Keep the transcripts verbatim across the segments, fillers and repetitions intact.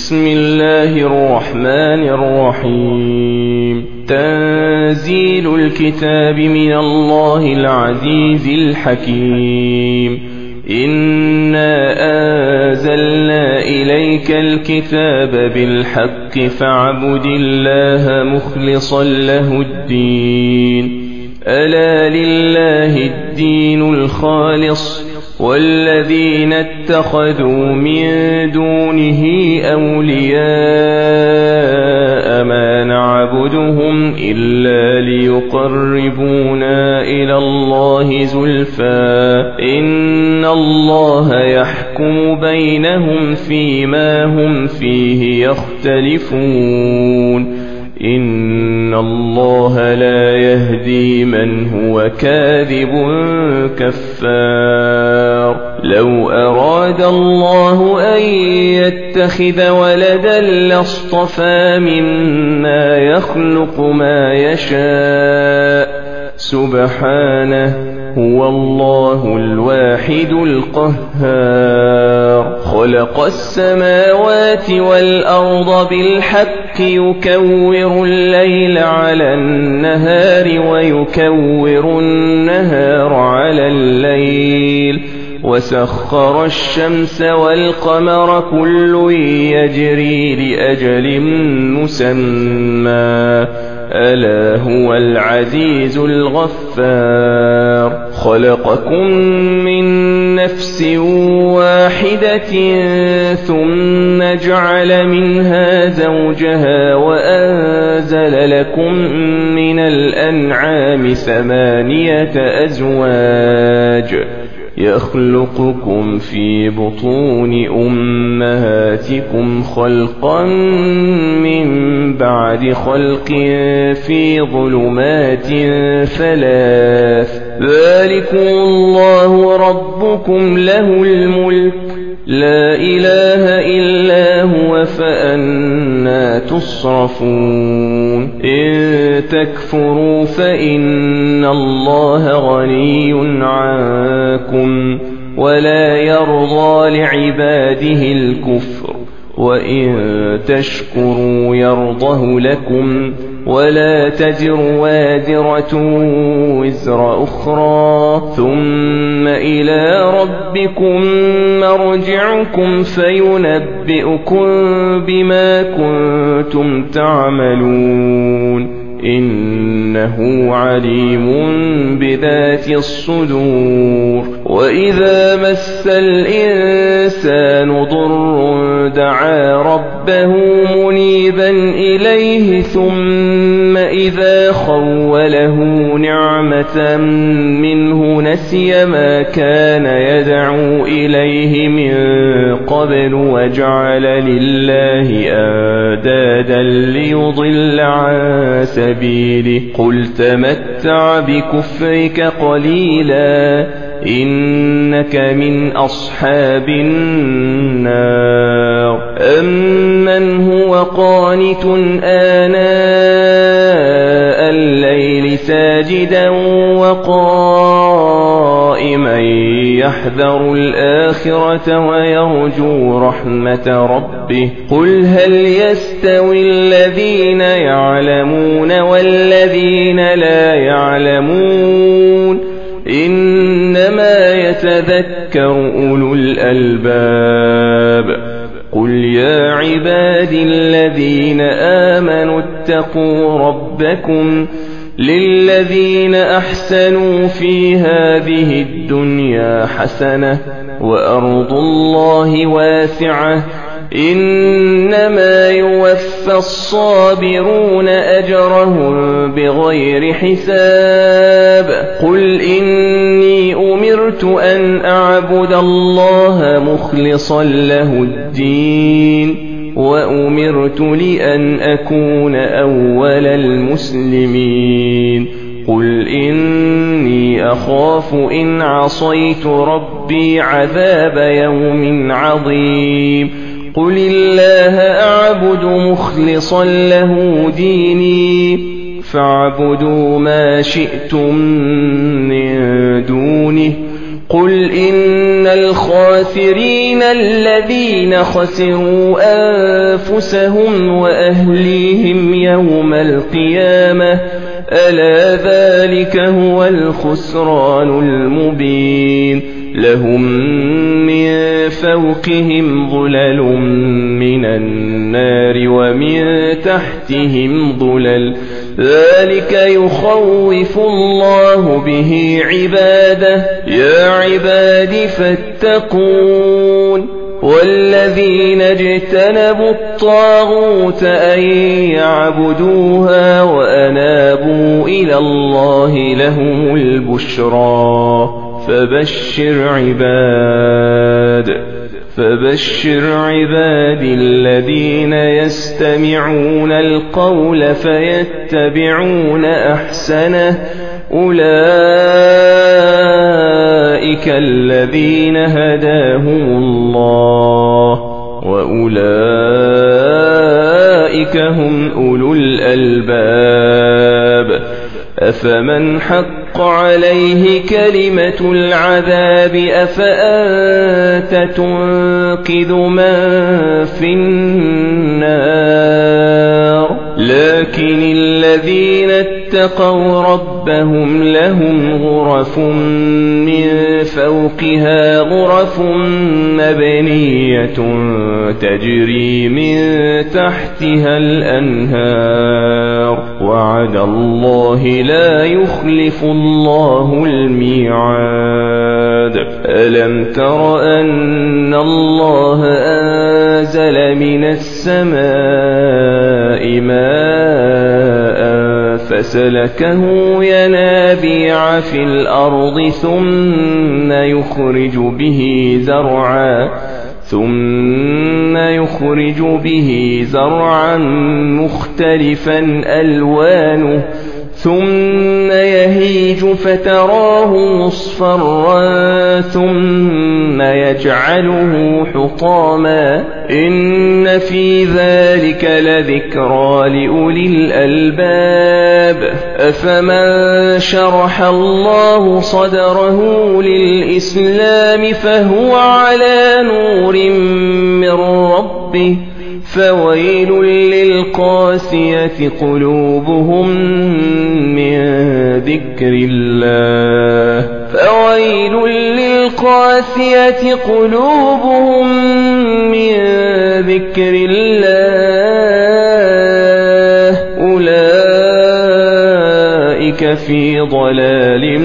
بسم الله الرحمن الرحيم تنزيل الكتاب من الله العزيز الحكيم إنا أنزلنا إليك الكتاب بالحق فاعبد الله مخلصا له الدين ألا لله الدين الخالص والذين اتخذوا من دونه أولياء ما نعبدهم إلا ليقربونا إلى الله زلفى إن الله يحكم بينهم فيما هم فيه يختلفون إن الله لا يهدي من هو كاذب كفار لو أراد الله أن يتخذ ولدا لاصطفى مما يخلق ما يشاء سبحانه هو الله الواحد القهار خلق السماوات والأرض بالحق يكور الليل على النهار ويكور النهار على الليل وسخر الشمس والقمر كل يجري لأجل مسمى ألا هو العزيز الغفار خلقكم من نفس واحدة ثم جعل منها زوجها وأنزل لكم من الأنعام ثمانية أزواج يخلقكم في بطون أمهاتكم خلقا من بعد خلق في ظلمات ثلاث ذلكم الله ربكم له الملك لا إله إلا هو فأنى تصرفون إن تكفروا فإن الله غني عنكم ولا يرضى لعباده الكفر وإن تشكروا يرضه لكم ولا تزر وازرة وزر أخرى ثم إلى ربكم مرجعكم فينبئكم بما كنتم تعملون إنه عليم بذات الصدور وإذا مس الإنسان ضر دعا ربه منيبا إليه ثم إذا خوله نعمة منه نسي ما كان يدعو إليه من قبل وجعل لله أندادا ليضل عن سبيله قل تمتع بكفرك قليلا إنك من أصحاب النار أمن هو قانت آناء الليل ساجدا وقائما يحذر الآخرة ويرجو رحمة ربه قل هل يستوي الذين يعلمون والذين لا يعلمون إنما يتذكر أولو الألباب قل يا عبادي الذين آمنوا اتقوا ربكم للذين أحسنوا في هذه الدنيا حسنة وأرض الله واسعة إنما يوفى الصابرون أجرهم بغير حساب قل إني أمرت أن أعبد الله مخلصا له الدين وأمرت لأن أكون أول المسلمين قل إني أخاف إن عصيت ربي عذاب يوم عظيم قل الله أعبد مخلصا له ديني فاعبدوا ما شئتم من دونه قل إن الخاسرين الذين خسروا أنفسهم وأهليهم يوم القيامة ألا ذلك هو الخسران المبين لهم من فوقهم ظلل من النار ومن تحتهم ظلل ذلك يخوف الله به عباده يا عباد فاتقون والذين اجتنبوا الطاغوت أن يعبدوها وأنابوا إلى الله لهم البشرى فبشر عباد فبشر عباد الذين يستمعون القول فيتبعون أحسنه أولئك الذين هداهم الله وأولئك هم أولو الألباب أفمن حق عليه كلمة العذاب أفأنت تنقذ من في النار لكن الذين اتقوا ربهم لهم غرف من فوقها غرف مبنية تجري من تحتها الأنهار وعد الله لا يخلف الله الميعاد ألم تر أن الله أنزل من السماء ماء فسلكه ينابيع في الأرض ثم يخرج به زرعا ثم يخرج به زرعا مختلفا ألوانه ثم يهيج فتراه مصفرا ثم يجعله حطاما إن في ذلك لذكرى لأولي الألباب أفمن شرح الله صدره للإسلام فهو على نور من ربه فويل للقاسية قلوبهم من ذكر الله فويل للقاسية قلوبهم من ذكر الله أولئك في ضلال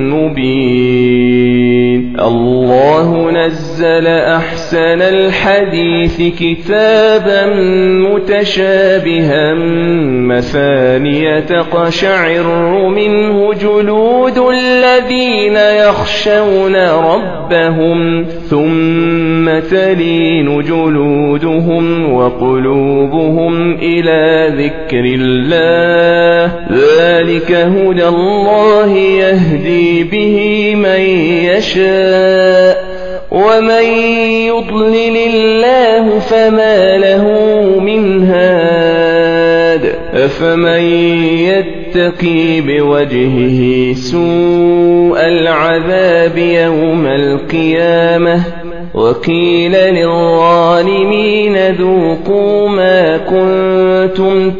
مبين الله نزل أحسن الحديث كتابا متشابها مثانية تقشعر منه جلود الذين يخشون ربهم ثم تلين جلودهم وقلوبهم إلى ذكر الله ذلك هدى الله يهدي به من يشاء ومن يضلل الله فما له من هاد أفمن يتقي بوجهه سوء العذاب يوم القيامة وقيل للظالمين ذوقوا ما كنتم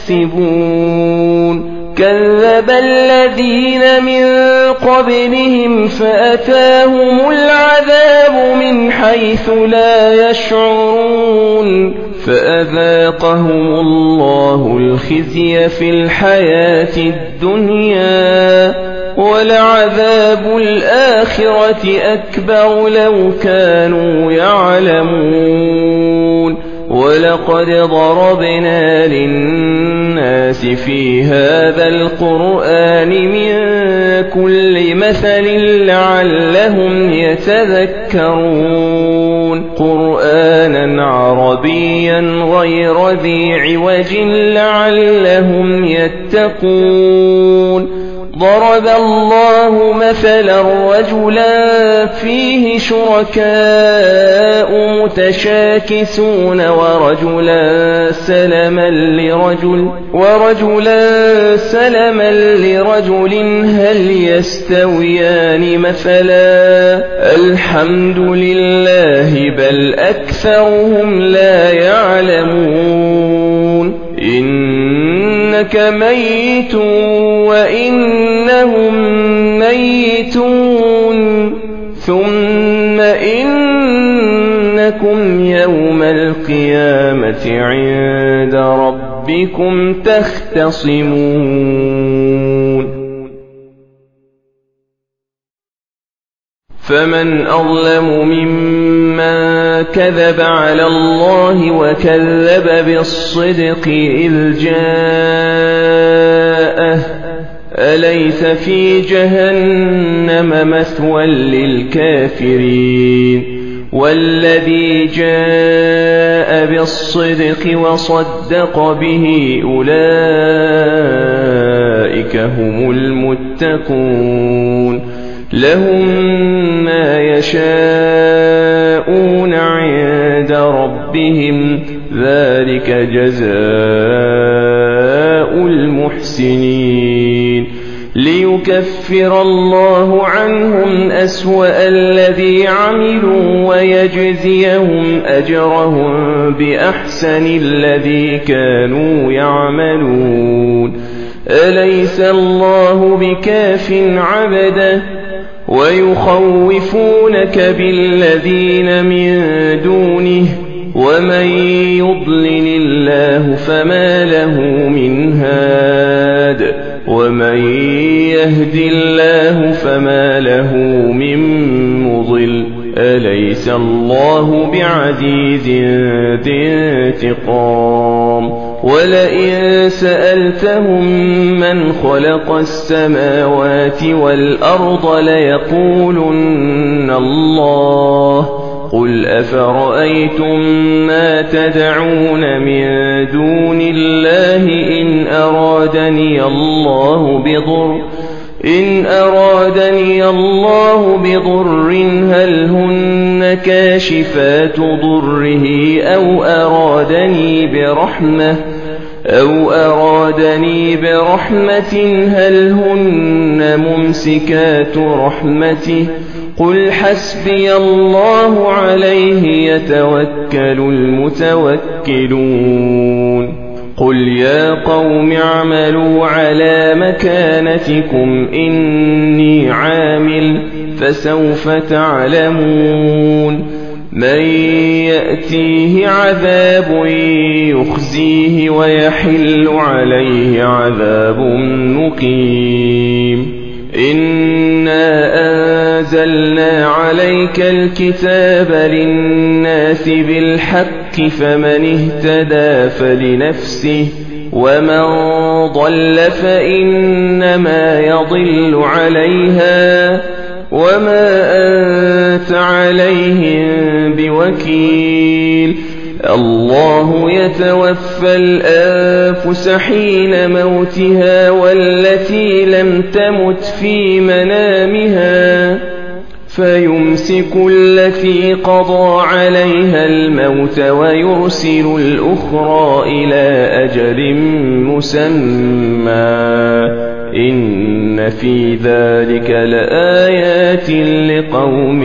تكسبون كذب الذين من قبلهم فأتاهم العذاب من حيث لا يشعرون فأذاقهم الله الخزي في الحياة الدنيا ولعذاب الآخرة أكبر لو كانوا يعلمون ولقد ضربنا للناس في هذا القرآن من كل مثل لعلهم يتذكرون قرآنا عربيا غير ذي عوج لعلهم يتقون ضرب الله مثلا رجلا فيه شركاء متشاكسون ورجلا سلما لرجل ورجلا سلما لرجل هل يستويان مثلا الحمد لله بل أكثرهم لا يعلمون إنك ميت وإنهم ميتون ثم إنكم يوم القيامة عند ربكم تختصمون فمن أظلم ممن كذب على الله وكذب بالصدق إذ جاءه أليس في جهنم مثوى للكافرين والذي جاء بالصدق وصدق به أولئك هم المتقون لهم ما يشاءون عند ربهم ذلك جزاء المحسنين ليكفر الله عنهم أسوأ الذي عملوا ويجزيهم أجرهم بأحسن الذي كانوا يعملون أليس الله بكاف عبده ويخوفونك بالذين من دونه ومن يضلل الله فما له من هاد ومن يهد الله فما له من مضل أليس الله بعزيز ذي انتقام ولئن سألتهم من خلق السماوات والأرض ليقولن الله قل أفرأيتم ما تدعون من دون الله إن أرادني الله بضر إن أرادني الله بضر هل هن كاشفات ضره أو أرادني برحمة أو أرادني برحمة هل هن ممسكات رحمته قل حسبي الله عليه يتوكل المتوكلون قل يا قوم اعملوا على مكانتكم إني عامل فسوف تعلمون من يأتيه عذاب يخزيه ويحل عليه عذاب مقيم إنا أنزلنا عليك الكتاب للناس بالحق فمن اهتدى فلنفسه ومن ضل فإنما يضل عليها وما أنت عليهم بوكيل الله يتوفى الأنفس حين موتها والتي لم تمت في منامها فيمسك التي قضى عليها الموت ويرسل الأخرى إلى أجل مسمى إن في ذلك لآيات لقوم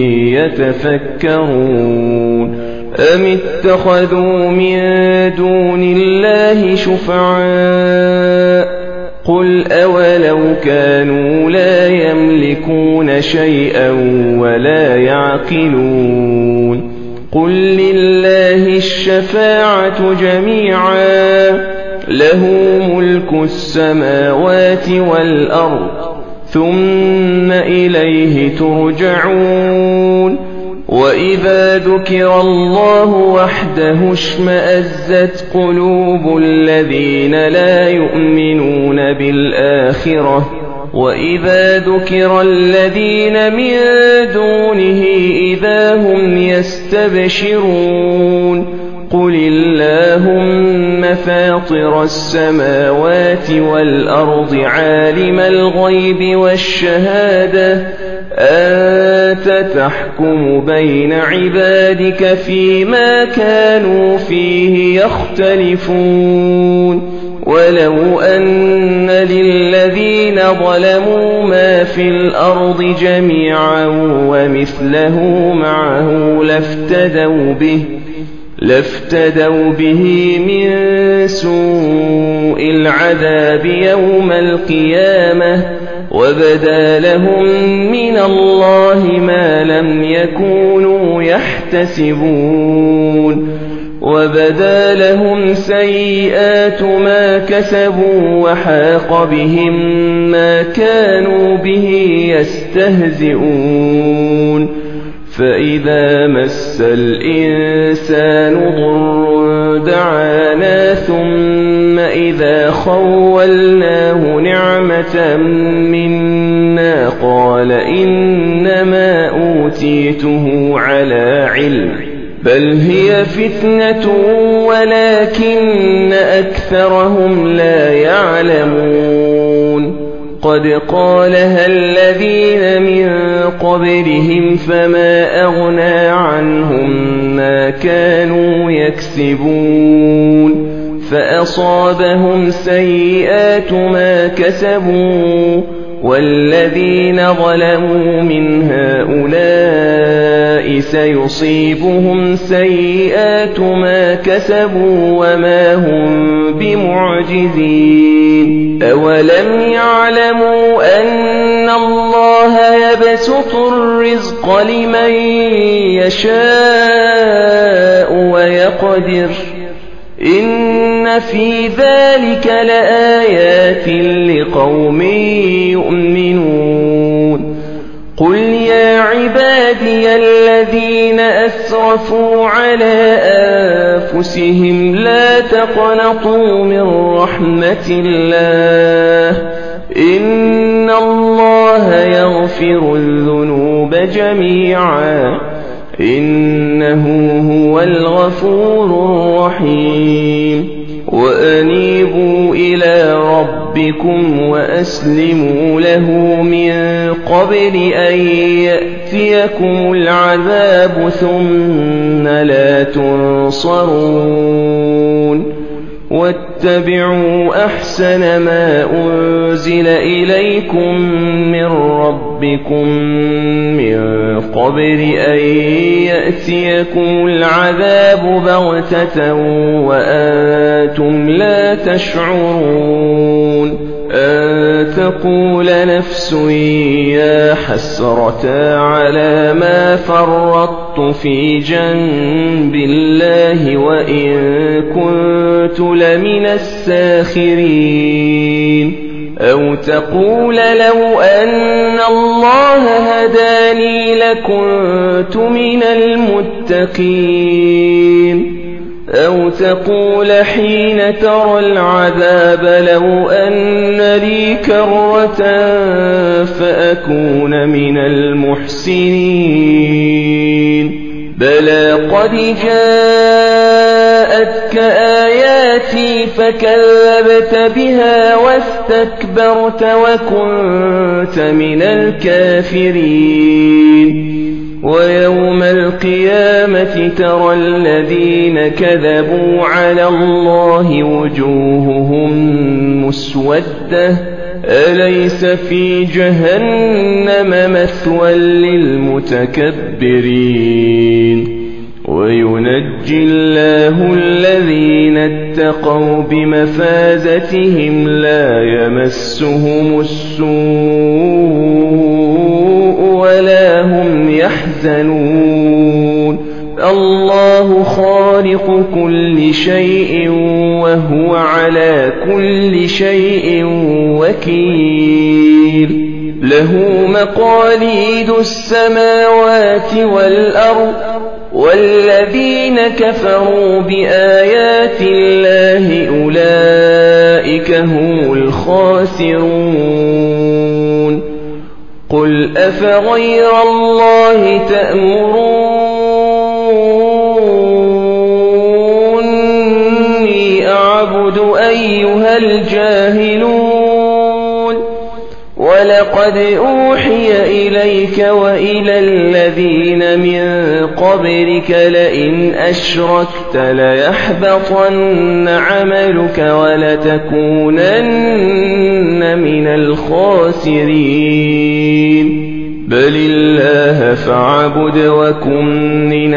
يتفكرون أم اتخذوا من دون الله شفعاء قل أولو كانوا لا يملكون شيئا ولا يعقلون قل لله الشفاعة جميعا له ملك السماوات والأرض ثم إليه ترجعون وإذا ذكر الله وحده اشمأزت قلوب الذين لا يؤمنون بالآخرة وإذا ذكر الذين من دونه إذا هم يستبشرون قل اللهم فاطر السماوات والأرض عالم الغيب والشهادة أنت تحكم بين عبادك فيما كانوا فيه يختلفون ولو أن للذين ظلموا ما في الأرض جميعا ومثله معه لافتدوا به لافتدوا به من سوء العذاب يوم القيامة وبدا لهم من الله ما لم يكونوا يحتسبون وبدا لهم سيئات ما كسبوا وحاق بهم ما كانوا به يستهزئون فإذا مس الإنسان ضر دعانا ثم إذا خولناه نعمة منا قال إنما أوتيته على علم بل هي فتنة ولكن أكثرهم لا يعلمون قد قالها الذين من قبلهم فما أغنى عنهم ما كانوا يكسبون فأصابهم سيئات ما كسبوا والذين ظلموا من هؤلاء سيصيبهم سيئات ما كسبوا وما هم بمعجزين أولم يعلموا أن الله يبسط الرزق لمن يشاء ويقدر إن في ذلك لآيات لقوم يؤمنون قل يا عبادي الذين أسرفوا على أنفسهم لا تقنطوا من رحمة الله إن الله يغفر الذنوب جميعا إنه هو الغفور الرحيم وأنيبوا إلى ربكم وأسلموا له من قبل أن يأتيكم العذاب ثم لا تنصرون واتبعوا أحسن ما أنزل إليكم من ربكم من قبل أن يأتيكم العذاب بغتة وأنتم لا تشعرون أن تقول نفس يا حسرة على ما فرطت في جنب الله وإن كنت لمن الساخرين أو تقول لو أن الله هداني لكنت من المتقين أو تقول حين ترى العذاب لو أن لي كرة فأكون من المحسنين بلى قد جاءتك آياتي فكذبت بها واستكبرت وكنت من الكافرين ويوم القيامة ترى الذين كذبوا على الله وجوههم مسودة أليس في جهنم مثوى للمتكبرين وينجي الله الذين اتقوا بمفازتهم لا يمسهم السوء ولا هم يحزنون الله خالق كل شيء وهو على كل شيء وكيل له مقاليد السماوات والأرض والذين كفروا بآيات الله أولئك هم الخاسرون قل أفغير الله تأمروني أعبد أيها الجاهلون ولا ولقد أوحي إليك وإلى الذين من قبلك لئن أشركت ليحبطن عملك ولتكونن من الخاسرين بل الله فاعبد وكن من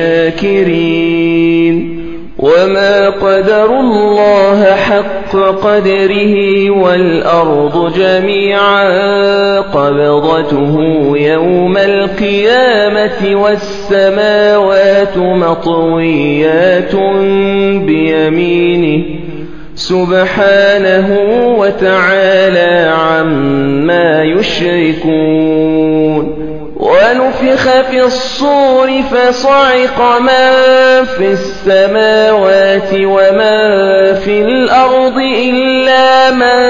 الشاكرين وما قدروا الله حق قدره والأرض جميعا قبضته يوم القيامة والسماوات مطويات بيمينه سبحانه وتعالى عما يشركون ونفخ في الصور فصعق من في السماوات ومن في الأرض إلا من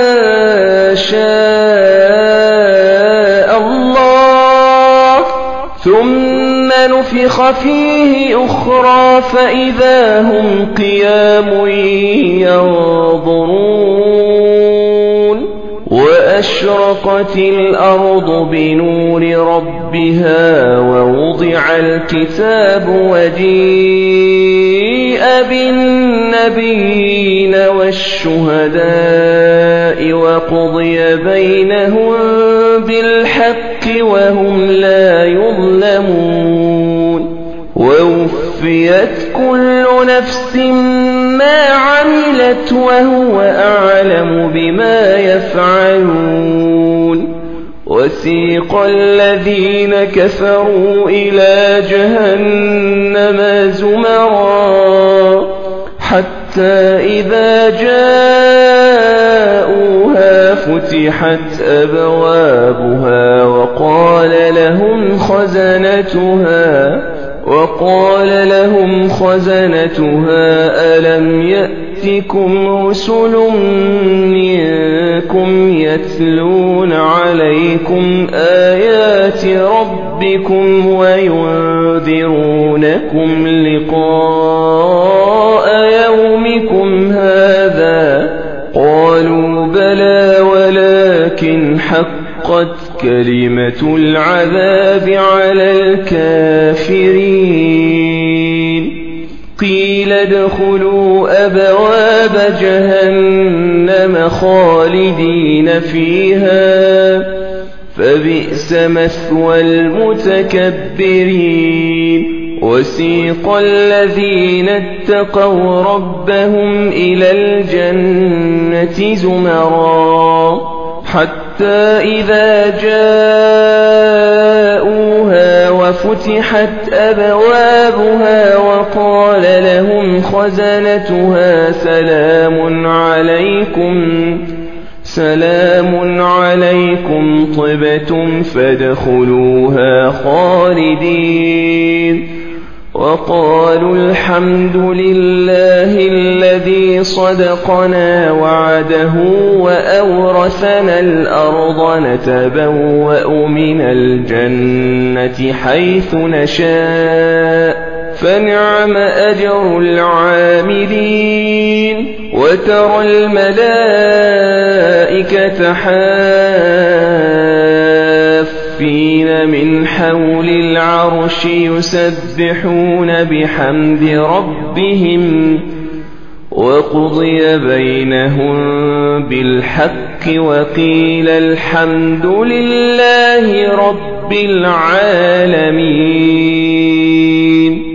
شاء الله ثم نفخ فيه أخرى فإذا هم قيام ينظرون وأشرقت الأرض بنور ربها ووضع الكتاب وجيء بالنبيين والشهداء وقضي بينهم بالحق وهم لا يظلمون ووفيت كل نفس ما عملت وهو أعلم بما يفعلون وسيق الذين كفروا إلى جهنم زمرا حتى إذا جاءوها فتحت أبوابها وقال لهم خزنتها وقال لهم خزنتها ألم يأتكم رسل منكم يتلون عليكم آيات ربكم وينذرونكم لقاء يومكم هذا قالوا بلى ولكن حقت كلمة العذاب على الكافرين قيل ادخلوا أبواب جهنم خالدين فيها فبئس مثوى المتكبرين وسيق الذين اتقوا ربهم إلى الجنة زمرا حتى إذا جاءوها وفتحت أبوابها وقال لهم خزنتها سلام عليكم سلام عليكم طبتم فادخلوها خالدين وقالوا الحمد لله الذي صدقنا وعده وأورثنا الأرض نتبوأ من الجنة حيث نشاء فنعم أجر العاملين وترى الملائكة حافين من حول العرش يسبحون بحمد ربهم وقضي بينهم بالحق وقيل الحمد لله رب العالمين